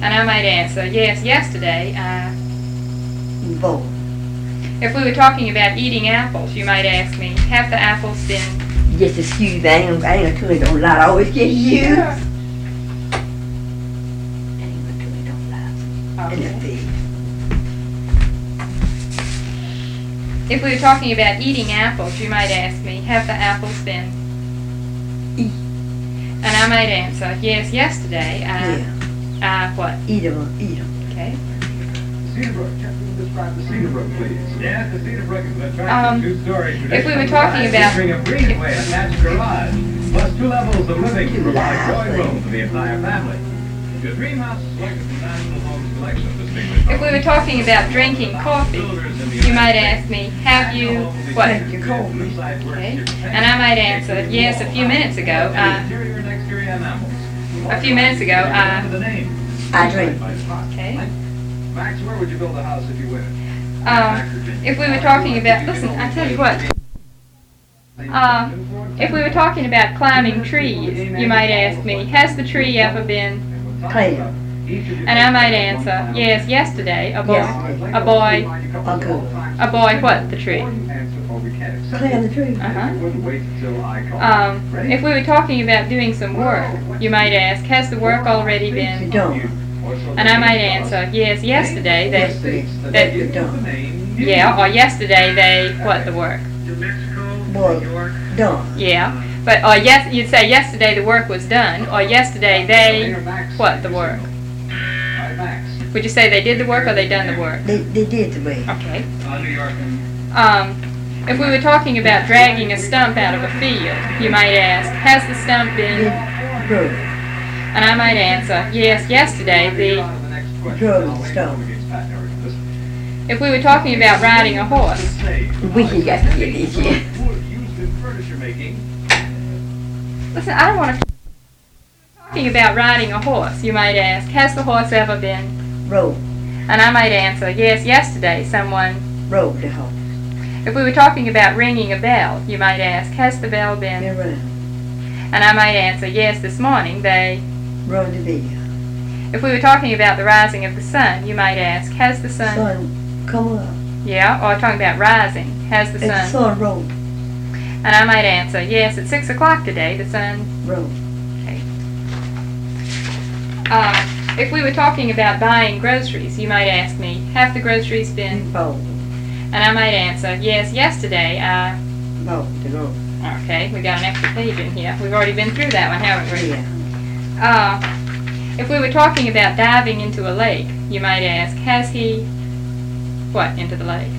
And I might answer, yes, yesterday. Both. If we were talking about eating apples, you might ask me, have the apples been? Just excuse me, I ain't gonna tell you don't lie. I always get you. Sure. I ain't gonna tell you don't lie. Okay. And the If we were talking about eating apples, you might ask me, have the apples been? Eat. And I might answer, yes, yesterday. What? Eat 'em, eat 'em. Okay. Cedar Brook, describe the Cedar Brook, please. Yes, the Cedar Brook is an attractive two-story if we were talking about- featuring a breezeway attached garage, plus 2 levels of living to provide joy room for the entire family. Your dream house is selected from National Homes Collection of distinguished If we were talking about drinking coffee, you might ask me, have you, what? Thank you, called me. Okay. And I might answer, yes, a few minutes ago. Interior and exterior enamels. A few minutes ago, The name. I drink. Okay. Max, where would you build a house if you win it? If we were talking about, listen, I tell you what. If we were talking about climbing trees, you might ask me, has the tree ever been? Clam. And I might answer, yes, yesterday, a boy, Yesterday. a boy, Uncle. a boy, what, the tree? Clam the tree. If we were talking about doing some work, you might ask, has the work already You been? don't. And I might answer, yes, yesterday, Yesterday. You don't. yeah, or yesterday they, what, the work? Boy, done. Yeah, but, or yes, you'd say yesterday the work was done, or yesterday they, what, the work? Would you say they did the work or they done the work? They did the way. Okay. New York and If we were talking about dragging a stump out of a field, you might ask, has the stump been? Broke. And I might answer, yes, yesterday the... Drug stuff. If we were talking about riding a horse, We ain't got to get this yet. listen, I don't want to... Talking about riding a horse, you might ask, has the horse ever been? Road. And I might answer, yes, yesterday someone... Road the house. If we were talking about ringing a bell, you might ask, has the bell been? Been around. And I might answer, yes, this morning they... Run the video. If we were talking about the rising of the sun, you might ask, has the sun... Sun come up. Yeah, or talking about rising, has the It's the sun... sun road. And I might answer, yes, at 6 o'clock today, the sun... Road. Okay. If we were talking about buying groceries, you might ask me, have the groceries been... Bold. And I might answer, yes, yesterday I... Bold. The road. Okay, we got an extra page in here. We've already been through that one, haven't we? Yeah. If we were talking about diving into a lake, you might ask, has he... What, into the lake?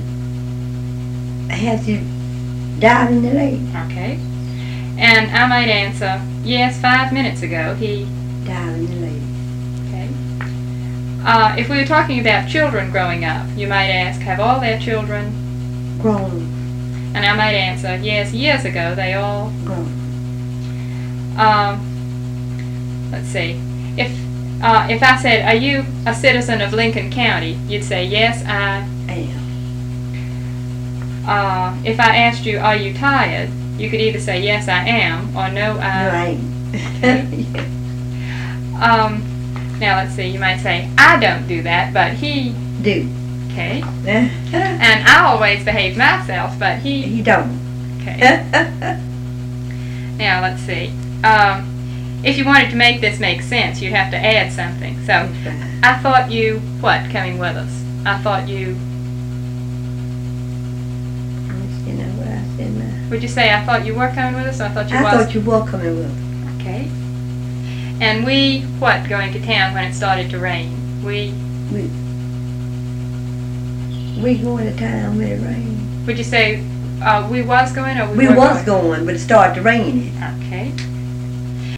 Have to dive in the lake. Okay. And I might answer, yes, 5 minutes ago he... Dive in the lake. Okay. If we were talking about children growing up, you might ask, have all their children... Grown. And I might answer, yes, years ago they all... Grown. Let's see. If I said, are you a citizen of Lincoln County? You'd say, yes, I... Am. If I asked you, are you tired? You could either say, yes, I am, or no, No, I ain't. now let's see, you might say, I don't do that, but he... Do. Okay. And I always behave myself, but he... He don't. Okay. Now let's see. If you wanted to make this make sense, you'd have to add something. So, I thought you, what, coming with us? I thought you, You know what I said now? would you say I thought you were coming with us, or I thought you I was? thought you were coming with us. Okay. And we, what, going to town when it started to rain? We, We going to town when it rained. would you say we was going, or We were was going, but it started to rain. Okay.